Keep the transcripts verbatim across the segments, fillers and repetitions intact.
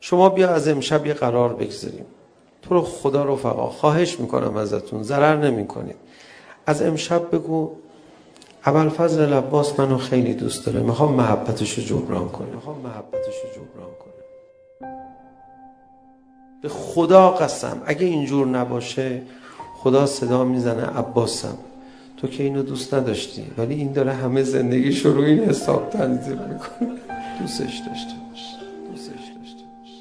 شما بیا از امشب یه قرار بگذاریم. تو رو خدا رفقا خواهش میکنم ازتون، ضرر نمیکنید. از امشب بگو ابوالفضل العباس منو خیلی دوست داره، میخوام محبتشو جبران کنه، میخوام محبتشو جبران کنه. به خدا قسم اگه اینجور نباشه خدا صدا میزنه عباسم تو که اینو دوست نداشتی، ولی این داره همه زندگیش رو روی این حساب تنظیم میکنه. دوستش داشته باش، دوستش داشته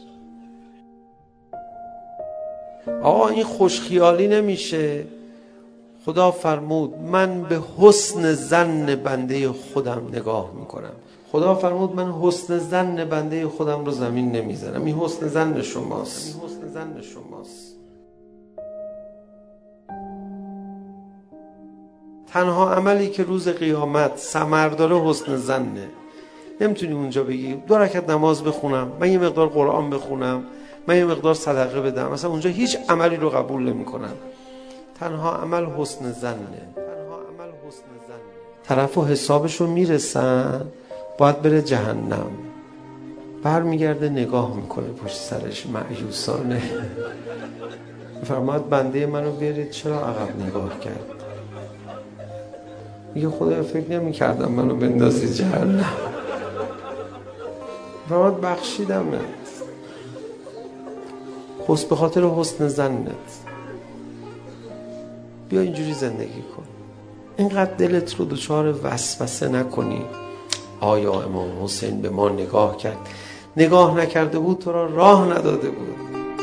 باش. آقا این خوشخیالی نمیشه. خدا فرمود من به حسن ظن بنده خودم نگاه میکنم. خدا فرمود من حسن ظن بنده خودم رو زمین نمیزنم. این حسن ظن شماست، این حسن ظن شماست. تنها عملی که روز قیامت ثمر داره حسن ظنه. نمیتونی اونجا بگی دو رکعت نماز بخونم، من یه مقدار قرآن بخونم، من یه مقدار صدقه بدم، مثلا اونجا هیچ عملی رو قبول نمیکنن. تنها عمل حسن ظنه. تنها عمل حسن ظنه. طرفو حسابشو میرسن باید بره جهنم، برمیگرده نگاه میکنه پشت سرش مایوسانه. فرماد بنده منو بیارید چرا عقب نگاه کرد؟ میگه خدا فکر نمی‌کردم منو بندازی جهنم. فرمود بخشیدمت. حسن به خاطر حسن ظنت بیا اینجوری زندگی کن. اینقدر دلت رو دچار وسوسه نکنی. آیا امام حسین به ما نگاه کرد؟ نگاه نکرده بود تو را راه نداده بود.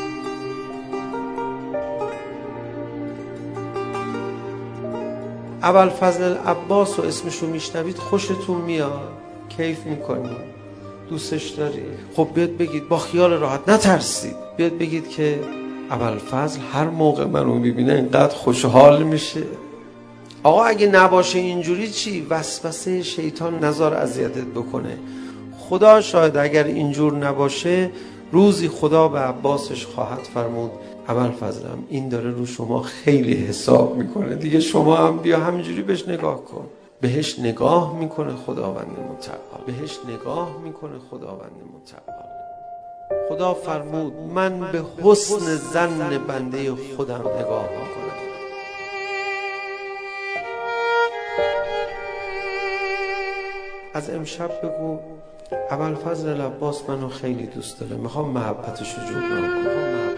ابوالفضل العباس و اسمشو میشنوید خوشتون میاد، کیف میکنید، دوستش داری. خب بیاد بگید با خیال راحت، نترسید، بیاد بگید که ابوالفضل هر موقع منو میبینه اینقدر خوشحال میشه. آقا اگه نباشه اینجوری چی؟ وسوسه شیطان نذار اذیتت بکنه. خدا شاید اگر اینجور نباشه روزی خدا به عباسش خواهد فرمود ابوالفضلم این داره رو شما خیلی حساب میکنه دیگه، شما هم بیا همینجوری بهش نگاه کن. بهش نگاه میکنه خداوند متعال، بهش نگاه میکنه خداوند متعال. خدا فرمود من به حسن ظن بنده خودم نگاه میکنم. از امشب بگو ابوالفضل العباس منو خیلی دوست داره، میخوام محبتشو جبران کنم.